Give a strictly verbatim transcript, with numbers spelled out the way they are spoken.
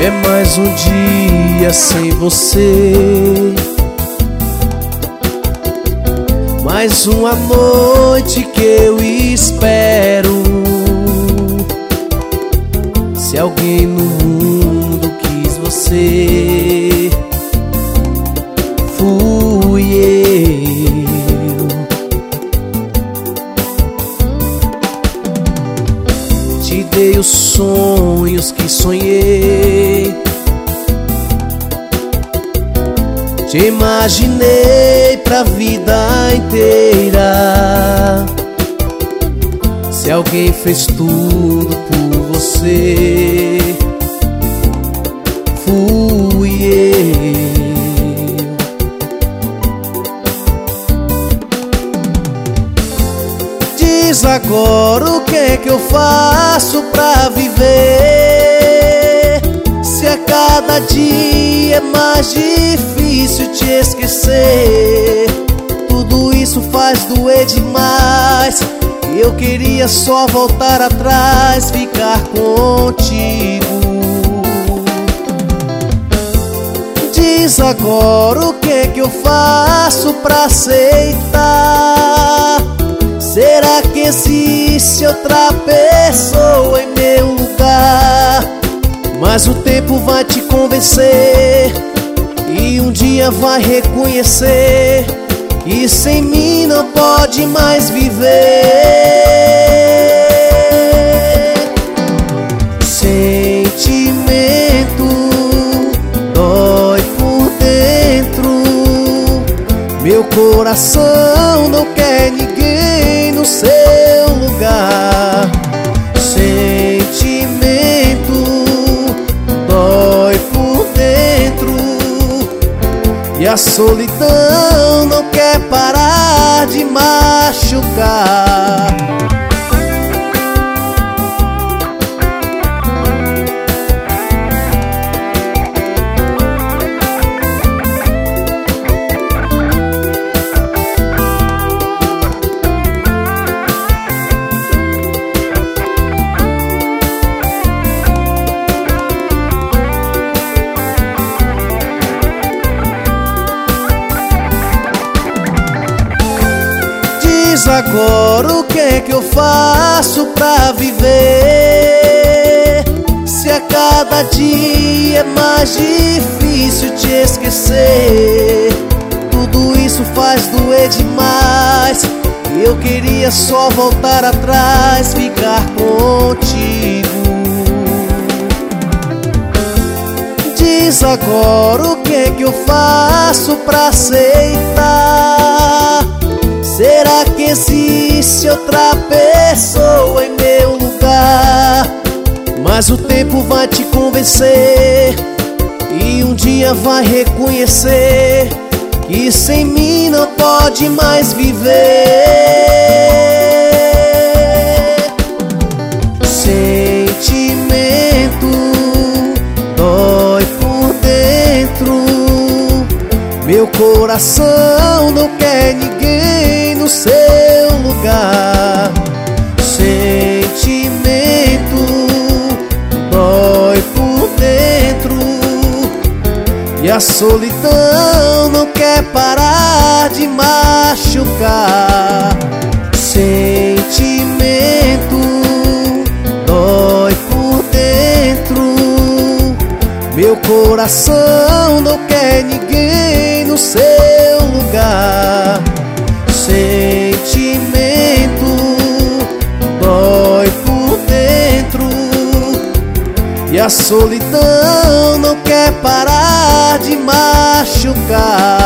É mais um dia sem você, mais uma noite que eu espero. Se alguém no mundo quis você, fui eu. Te dei os sonhos que sonhei, te imaginei pra vida inteira. Se alguém fez tudo por você, fui eu. Diz agora o que é que eu faço pra viver, se a cada dia é mais difícil te esquecer. Tudo isso faz doer demais. Eu queria só voltar atrás, ficar contigo. Diz agora o que é que eu faço pra aceitar. Será que existe outra pessoa em meu lugar? Mas o tempo vai te convencer e um dia vai reconhecer que sem mim não pode mais viver. Sentimento dói por dentro, meu coração não quer ninguém no seu lugar. Sentimento dói por dentro e a solidão não quer parar de machucar. Diz agora o que é que eu faço pra viver, se a cada dia é mais difícil te esquecer. Tudo isso faz doer demais. Eu queria só voltar atrás, ficar contigo. Diz agora o que é que eu faço pra aceitar. Será que existe outra pessoa em meu lugar? Mas o tempo vai te convencer e um dia vai reconhecer que sem mim não pode mais viver. Sentimento dói por dentro, meu coração não quer ninguém no seu lugar. Sentimento dói por dentro e a solidão não quer parar de machucar. Sentimento dói por dentro, meu coração não quer ninguém no seu lugar. Sentimento dói por dentro e a solidão não quer parar de machucar.